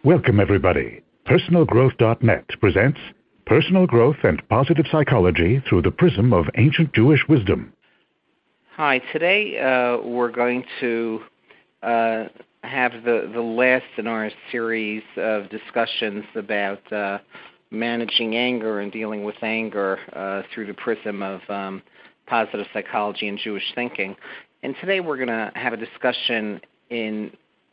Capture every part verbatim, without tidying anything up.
Welcome, everybody. Personal Growth dot net presents Personal Growth and Positive Psychology through the Prism of Ancient Jewish Wisdom. Hi, today uh, we're going to uh, have the, the last in our series of discussions about uh, managing anger and dealing with anger uh, through the prism of um, positive psychology and Jewish thinking. And today we're going to have a discussion in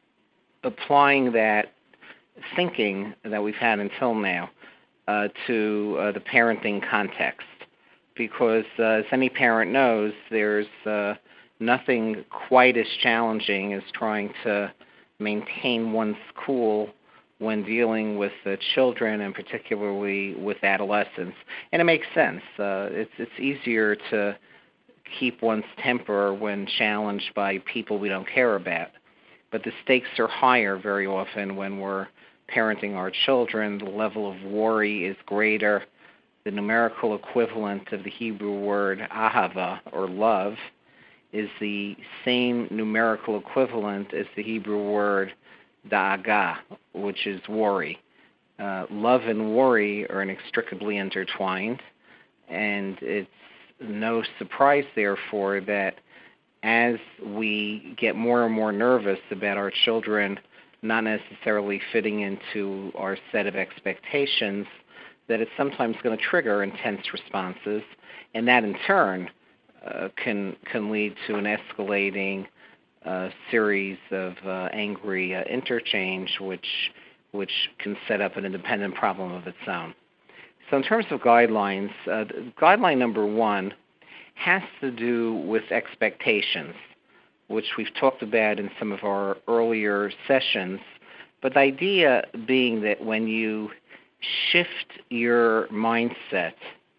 applying that thinking that we've had until now uh, to uh, the parenting context. Because uh, as any parent knows, there's uh, nothing quite as challenging as trying to maintain one's cool when dealing with uh, children, and particularly with adolescents. And it makes sense. Uh, it's, it's easier to keep one's temper when challenged by people we don't care about. But the stakes are higher very often when we're parenting our children. The level of worry is greater. The numerical equivalent of the Hebrew word ahava, or love, is the same numerical equivalent as the Hebrew word da'aga, which is worry. Uh, love and worry are inextricably intertwined, and it's no surprise, therefore, that as we get more and more nervous about our children not necessarily fitting into our set of expectations, that it's sometimes going to trigger intense responses, and that in turn uh, can can lead to an escalating uh, series of uh, angry uh, interchange, which which can set up an independent problem of its own. So in terms of guidelines, uh, guideline number one has to do with expectations, which we've talked about in some of our earlier sessions, but the idea being that when you shift your mindset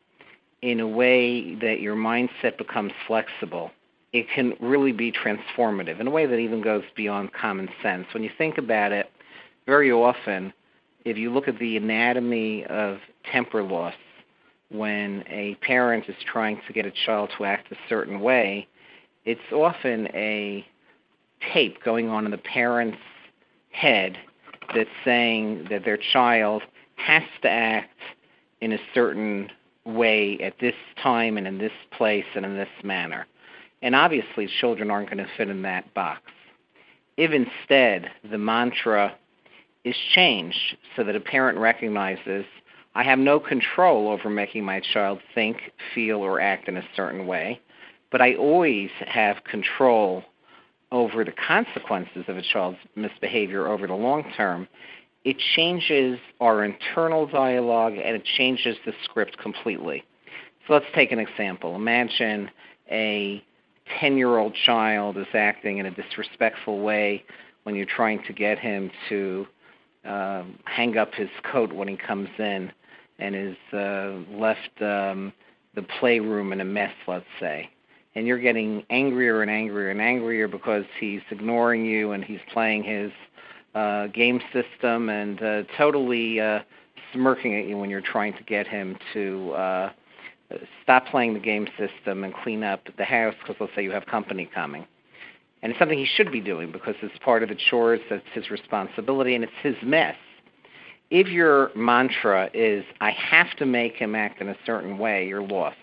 in a way that your mindset becomes flexible, it can really be transformative in a way that even goes beyond common sense. When you think about it, very often, if you look at the anatomy of temper loss, when a parent is trying to get a child to act a certain way, it's often a tape going on in the parent's head that's saying that their child has to act in a certain way at this time and in this place and in this manner. And obviously children aren't going to fit in that box. If instead the mantra is changed so that a parent recognizes, I have no control over making my child think, feel, or act in a certain way, but I always have control over the consequences of a child's misbehavior over the long term, it changes our internal dialogue and it changes the script completely. So let's take an example. Imagine a ten-year-old child is acting in a disrespectful way when you're trying to get him to uh, hang up his coat when he comes in and is uh, left um, the playroom in a mess, let's say. And you're getting angrier and angrier and angrier because he's ignoring you and he's playing his uh, game system and uh, totally uh, smirking at you when you're trying to get him to uh, stop playing the game system and clean up the house because, let's say, you have company coming. And it's something he should be doing because it's part of the chores, that's his responsibility, and it's his mess. If your mantra is, I have to make him act in a certain way, you're lost.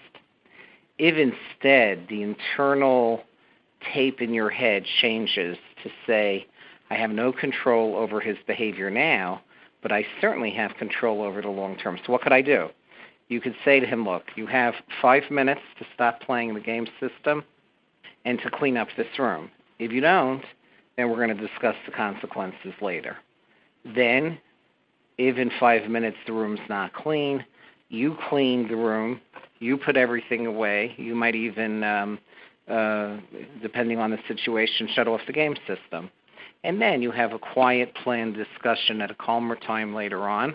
If instead the internal tape in your head changes to say, I have no control over his behavior now, but I certainly have control over the long term. So what could I do? You could say to him, look, you have five minutes to stop playing the game system and to clean up this room. If you don't, then we're going to discuss the consequences later. Then, if in five minutes the room's not clean, you clean the room, you put everything away. You might even, um, uh, depending on the situation, shut off the game system. And then you have a quiet, planned discussion at a calmer time later on.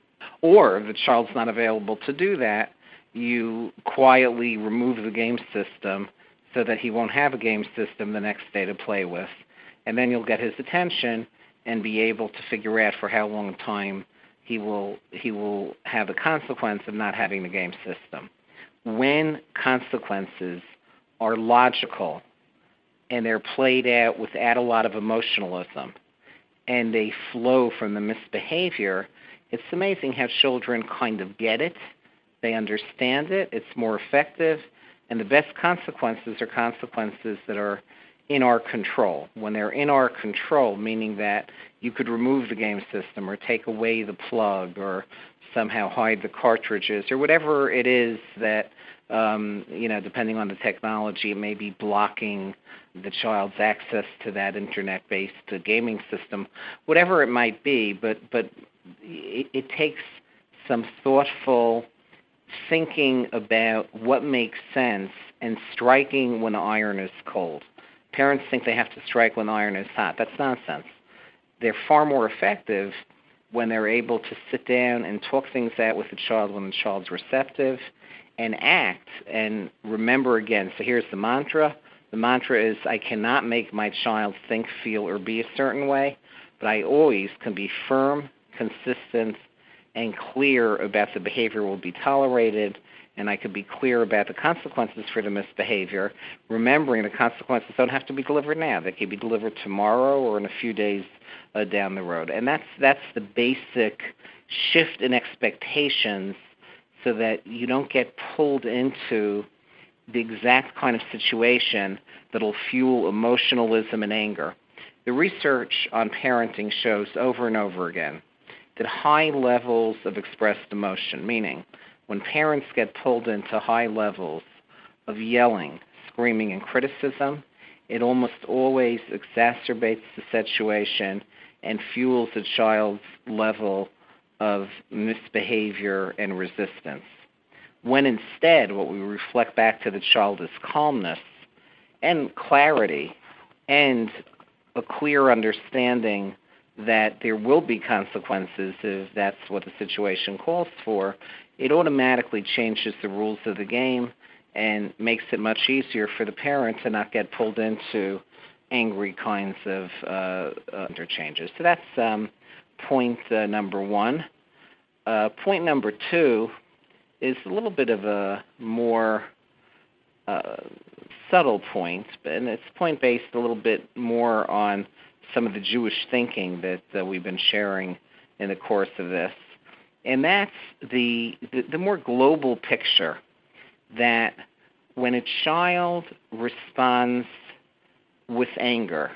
Or if the child's not available to do that, you quietly remove the game system so that he won't have a game system the next day to play with. And then you'll get his attention and be able to figure out for how long a time he will he will have the consequence of not having the game system. When consequences are logical and they're played out without a lot of emotionalism, and they flow from the misbehavior, it's amazing how children kind of get it. They understand it. It's more effective. And the best consequences are consequences that are in our control. When they're in our control, meaning that you could remove the game system or take away the plug or somehow hide the cartridges or whatever it is that, um, you know, depending on the technology, it may be blocking the child's access to that internet-based uh, gaming system, whatever it might be. But, but it, it takes some thoughtful thinking about what makes sense and striking when the iron is cold. Parents think they have to strike when the iron is hot. That's nonsense. They're far more effective when they're able to sit down and talk things out with the child when the child's receptive and act and remember again. So here's the mantra. The mantra is, I cannot make my child think, feel, or be a certain way, but I always can be firm, consistent, and clear about the behavior will be tolerated, and I could be clear about the consequences for the misbehavior, remembering the consequences don't have to be delivered now. They can be delivered tomorrow or in a few days uh, down the road. And that's that's the basic shift in expectations so that you don't get pulled into the exact kind of situation that'll fuel emotionalism and anger. The research on parenting shows over and over again that high levels of expressed emotion, meaning when parents get pulled into high levels of yelling, screaming, and criticism, it almost always exacerbates the situation and fuels the child's level of misbehavior and resistance. When instead what we reflect back to the child is calmness and clarity and a clear understanding that there will be consequences if that's what the situation calls for, it automatically changes the rules of the game and makes it much easier for the parent to not get pulled into angry kinds of uh, uh, interchanges. So that's um, point uh, number one. Uh, point number two is a little bit of a more uh, subtle point, and it's point-based a little bit more on some of the Jewish thinking that uh, we've been sharing in the course of this. And that's the, the, the more global picture that when a child responds with anger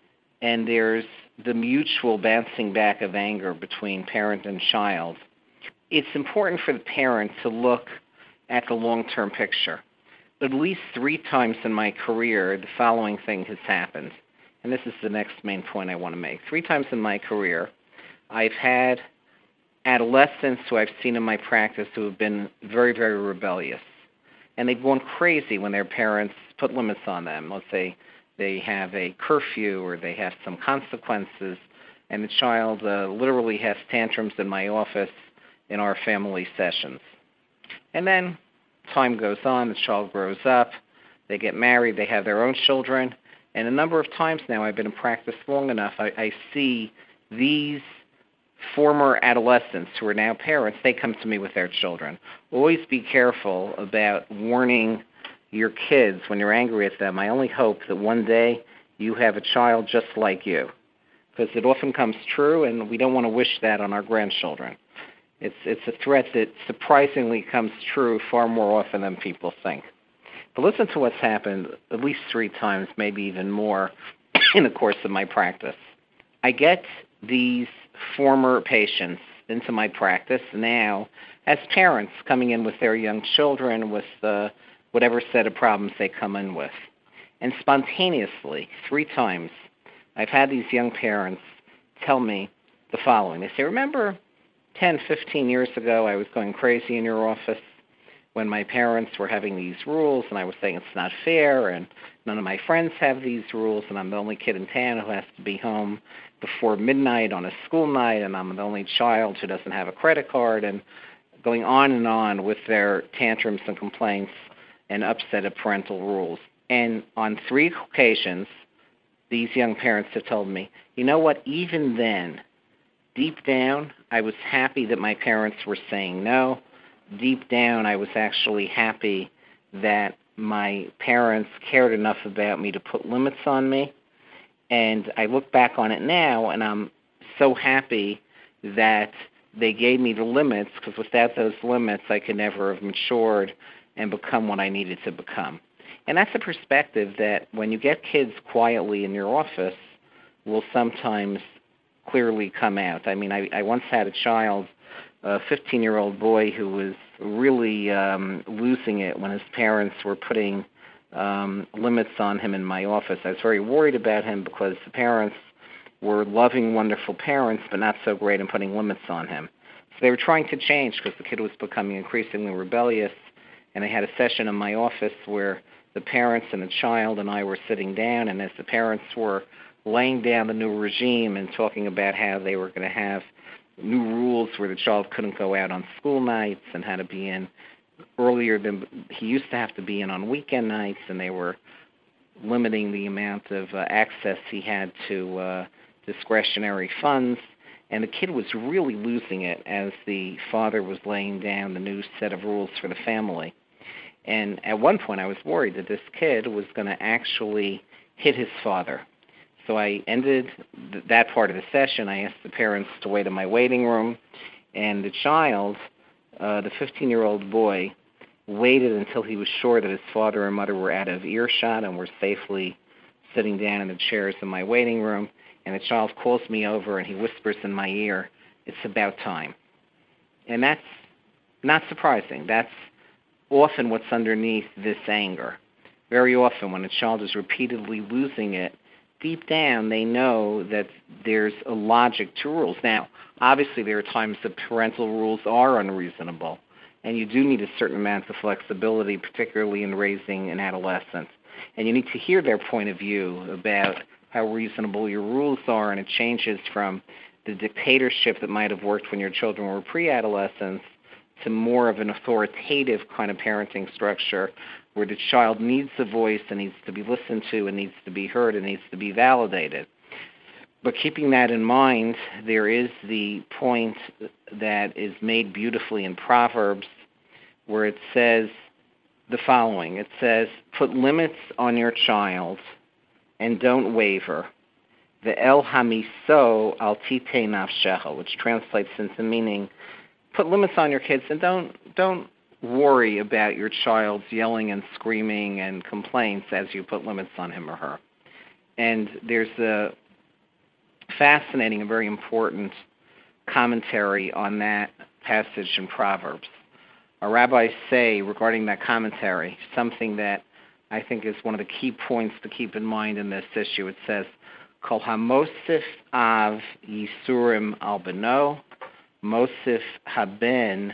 and there's the mutual bouncing back of anger between parent and child, it's important for the parent to look at the long-term picture. At least three times in my career, the following thing has happened. And this is the next main point I want to make. Three times in my career, I've had adolescents who I've seen in my practice who have been very, very rebellious. And they've gone crazy when their parents put limits on them. Let's say they have a curfew or they have some consequences, and the child uh, literally has tantrums in my office in our family sessions. And then time goes on, the child grows up, they get married, they have their own children, and a number of times now, I've been in practice long enough, I, I see these former adolescents who are now parents, they come to me with their children. Always be careful about warning your kids when you're angry at them. I only hope that one day you have a child just like you, because it often comes true, and we don't want to wish that on our grandchildren. It's, it's a threat that surprisingly comes true far more often than people think. But listen to what's happened at least three times, maybe even more, in the course of my practice. I get these former patients into my practice now as parents coming in with their young children with uh, whatever set of problems they come in with. And spontaneously, three times, I've had these young parents tell me the following. They say, remember ten, fifteen years ago I was going crazy in your office when my parents were having these rules, and I was saying it's not fair, and none of my friends have these rules, and I'm the only kid in town who has to be home before midnight on a school night, and I'm the only child who doesn't have a credit card, and going on and on with their tantrums and complaints and upset at parental rules. And on three occasions, these young parents have told me, you know what, even then, deep down, I was happy that my parents were saying no. Deep down, I was actually happy that my parents cared enough about me to put limits on me. And I look back on it now, and I'm so happy that they gave me the limits, because without those limits, I could never have matured and become what I needed to become. And that's a perspective that when you get kids quietly in your office will sometimes clearly come out. I mean, I, I once had a child, a fifteen-year-old boy, who was really um, losing it when his parents were putting um, limits on him in my office. I was very worried about him because the parents were loving, wonderful parents, but not so great in putting limits on him. So they were trying to change because the kid was becoming increasingly rebellious, and they had a session in my office where the parents and the child and I were sitting down, and as the parents were laying down the new regime and talking about how they were going to have new rules where the child couldn't go out on school nights and had to be in earlier than he used to have to be in on weekend nights, and they were limiting the amount of uh, access he had to uh, discretionary funds. And the kid was really losing it as the father was laying down the new set of rules for the family. And at one point I was worried that this kid was going to actually hit his father. So I ended th- that part of the session. I asked the parents to wait in my waiting room, and the child, uh, the fifteen-year-old boy, waited until he was sure that his father and mother were out of earshot and were safely sitting down in the chairs in my waiting room. And the child calls me over and he whispers in my ear, "It's about time." And that's not surprising. That's often what's underneath this anger. Very often when a child is repeatedly losing it, deep down they know that there's a logic to rules. Now, obviously there are times that parental rules are unreasonable, and you do need a certain amount of flexibility, particularly in raising an adolescent. And you need to hear their point of view about how reasonable your rules are, and it changes from the dictatorship that might have worked when your children were pre-adolescents to more of an authoritative kind of parenting structure where the child needs a voice and needs to be listened to and needs to be heard and needs to be validated. But keeping that in mind, there is the point that is made beautifully in Proverbs where it says the following. It says, "Put limits on your child and don't waver. Ve'el hamiso al tite nafshecha," which translates into meaning, put limits on your kids and don't don't worry about your child's yelling and screaming and complaints as you put limits on him or her. And there's a fascinating and very important commentary on that passage in Proverbs. Our rabbis say regarding that commentary something that I think is one of the key points to keep in mind in this issue. It says, "Kol hamosif av yisurim al beno, mosif haben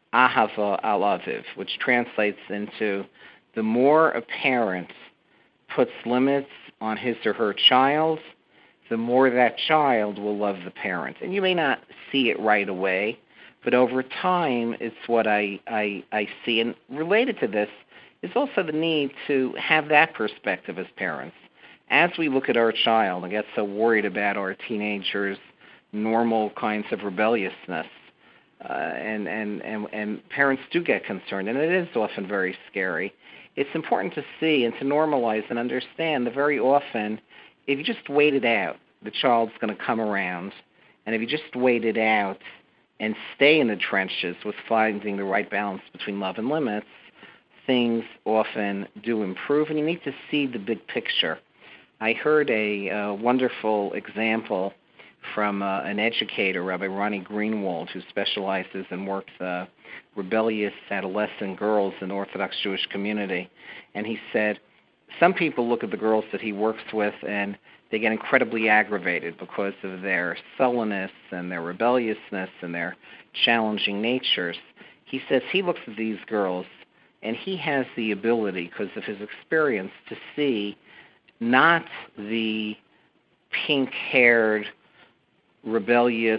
ahava al aviv," which translates into the more a parent puts limits on his or her child, the more that child will love the parent. And you may not see it right away, but over time it's what I, I, I see. And related to this is also the need to have that perspective as parents. As we look at our child and get so worried about our teenagers' normal kinds of rebelliousness, uh, and, and, and, and parents do get concerned, and it is often very scary, it's important to see and to normalize and understand that very often, if you just wait it out, the child's going to come around. And if you just wait it out and stay in the trenches with finding the right balance between love and limits, things often do improve, and you need to see the big picture. I heard a uh, wonderful example from uh, an educator, Rabbi Ronnie Greenwald, who specializes and works uh, rebellious adolescent girls in the Orthodox Jewish community. And he said, some people look at the girls that he works with and they get incredibly aggravated because of their sullenness and their rebelliousness and their challenging natures. He says he looks at these girls and he has the ability, because of his experience, to see not the pink-haired, rebellious,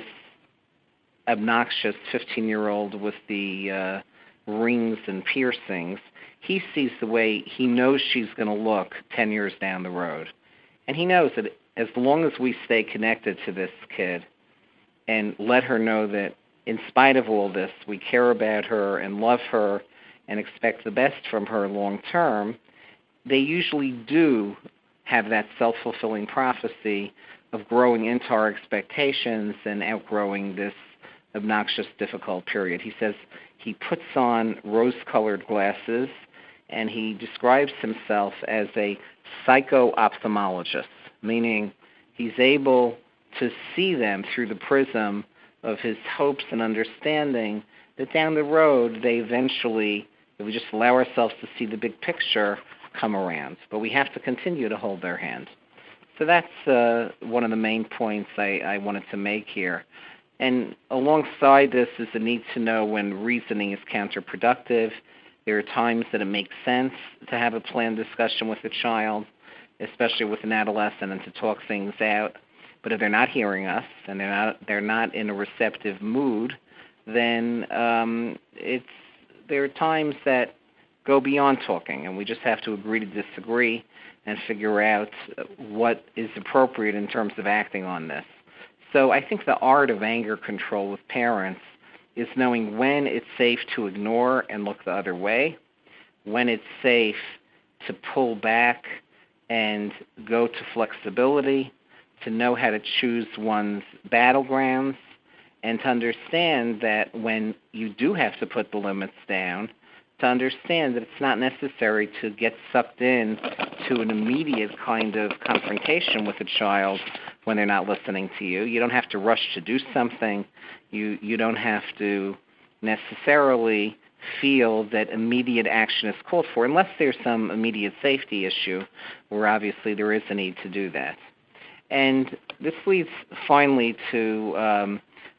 obnoxious fifteen-year-old with the uh, rings and piercings. He sees the way he knows she's going to look ten years down the road. And he knows that as long as we stay connected to this kid and let her know that in spite of all this, we care about her and love her and expect the best from her long term, they usually do have that self-fulfilling prophecy of growing into our expectations and outgrowing this obnoxious, difficult period. He says he puts on rose-colored glasses, and he describes himself as a psycho-ophthalmologist, meaning he's able to see them through the prism of his hopes and understanding that down the road they eventually, if we just allow ourselves to see the big picture, come around. But we have to continue to hold their hand. So that's uh, one of the main points I, I wanted to make here. And alongside this is the need to know when reasoning is counterproductive. There are times that it makes sense to have a planned discussion with a child, especially with an adolescent, and to talk things out. But if they're not hearing us and they're not they're not in a receptive mood, then um, it's there are times that go beyond talking, and we just have to agree to disagree and figure out what is appropriate in terms of acting on this. So I think the art of anger control with parents is knowing when it's safe to ignore and look the other way, when it's safe to pull back and go to flexibility, to know how to choose one's battlegrounds, and to understand that when you do have to put the limits down, to understand that it's not necessary to get sucked in to an immediate kind of confrontation with a child when they're not listening to you. You don't have to rush to do something. You you don't have to necessarily feel that immediate action is called for, unless there's some immediate safety issue where obviously there is a need to do that. And this leads finally to um,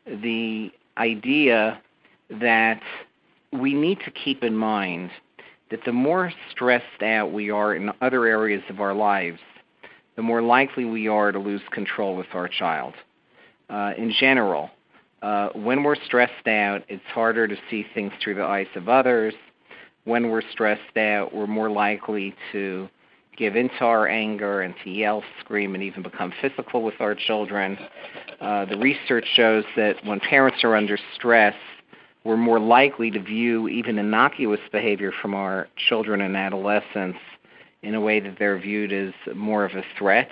the idea that we need to keep in mind that the more stressed out we are in other areas of our lives, the more likely we are to lose control with our child. Uh, in general, uh, when we're stressed out, it's harder to see things through the eyes of others. When we're stressed out, we're more likely to give into our anger and to yell, scream, and even become physical with our children. Uh, the research shows that when parents are under stress, we're more likely to view even innocuous behavior from our children and adolescents in a way that they're viewed as more of a threat.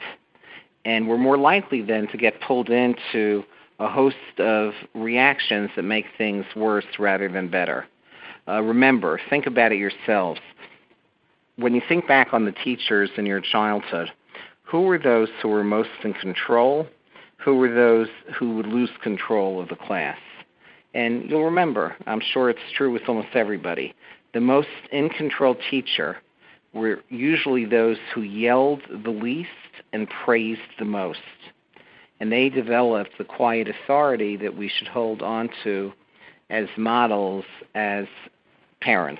And we're more likely then to get pulled into a host of reactions that make things worse rather than better. Uh, remember, think about it yourselves. When you think back on the teachers in your childhood, who were those who were most in control? Who were those who would lose control of the class? And you'll remember, I'm sure it's true with almost everybody, the most in-control teacher were usually those who yelled the least and praised the most. And they developed the quiet authority that we should hold on to as models, as parents.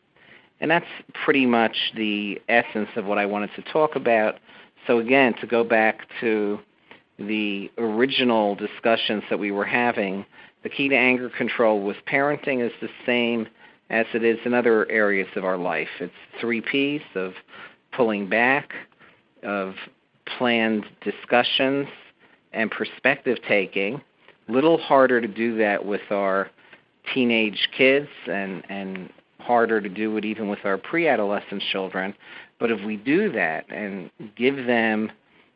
And that's pretty much the essence of what I wanted to talk about. So again, to go back to the original discussions that we were having, the key to anger control with parenting is the same as it is in other areas of our life. It's three P's of pulling back, of planned discussions, and perspective taking. Little harder to do that with our teenage kids and, and harder to do it even with our pre-adolescent children. But if we do that and give them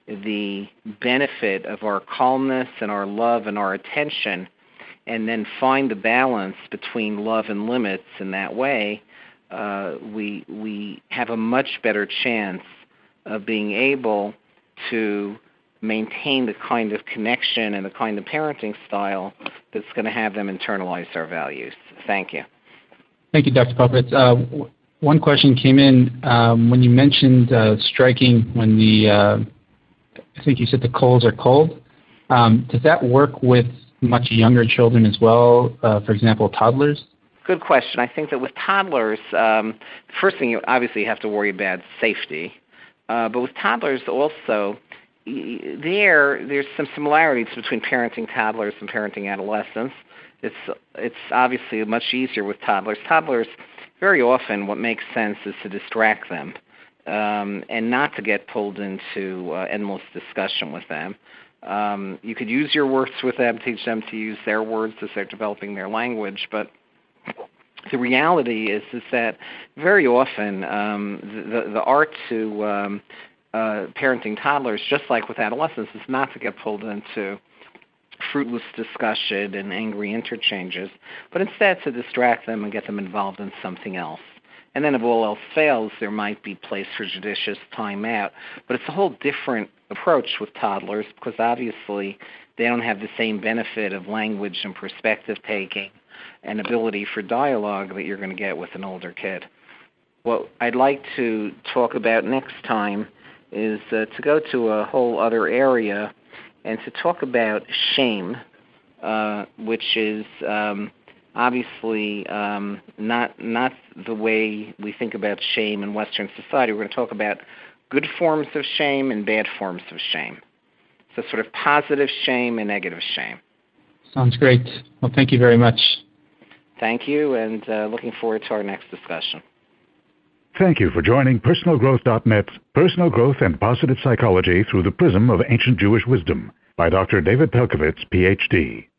the benefit of our calmness and our love and our attention, and then find the balance between love and limits in that way, uh, we we have a much better chance of being able to maintain the kind of connection and the kind of parenting style that's going to have them internalize our values. Thank you. Thank you, Doctor Puppets. Uh, w- one question came in um, when you mentioned uh, striking when the, uh, I think you said the coals are cold. Um, does that work with much younger children as well, uh, for example, toddlers? Good question. I think that with toddlers, um, the first thing you obviously have to worry about is safety. Uh, but with toddlers also, there there's some similarities between parenting toddlers and parenting adolescents. It's it's obviously much easier with toddlers. Toddlers, very often what makes sense is to distract them um, and not to get pulled into uh, endless discussion with them. Um, you could use your words with them, teach them to use their words as they're developing their language, but the reality is is that very often um, the, the art to um, uh, parenting toddlers, just like with adolescents, is not to get pulled into fruitless discussion and angry interchanges, but instead to distract them and get them involved in something else. And then if all else fails, there might be place for judicious time out. But it's a whole different approach with toddlers because obviously they don't have the same benefit of language and perspective taking and ability for dialogue that you're going to get with an older kid. What I'd like to talk about next time is uh, to go to a whole other area and to talk about shame, uh, which is um, obviously um, not not the way we think about shame in Western society. We're going to talk about good forms of shame and bad forms of shame. So sort of positive shame and negative shame. Sounds great. Well, thank you very much. Thank you, and uh, looking forward to our next discussion. Thank you for joining Personal Growth dot net's Personal Growth and Positive Psychology Through the Prism of Ancient Jewish Wisdom by Doctor David Pelcovitz, P H D.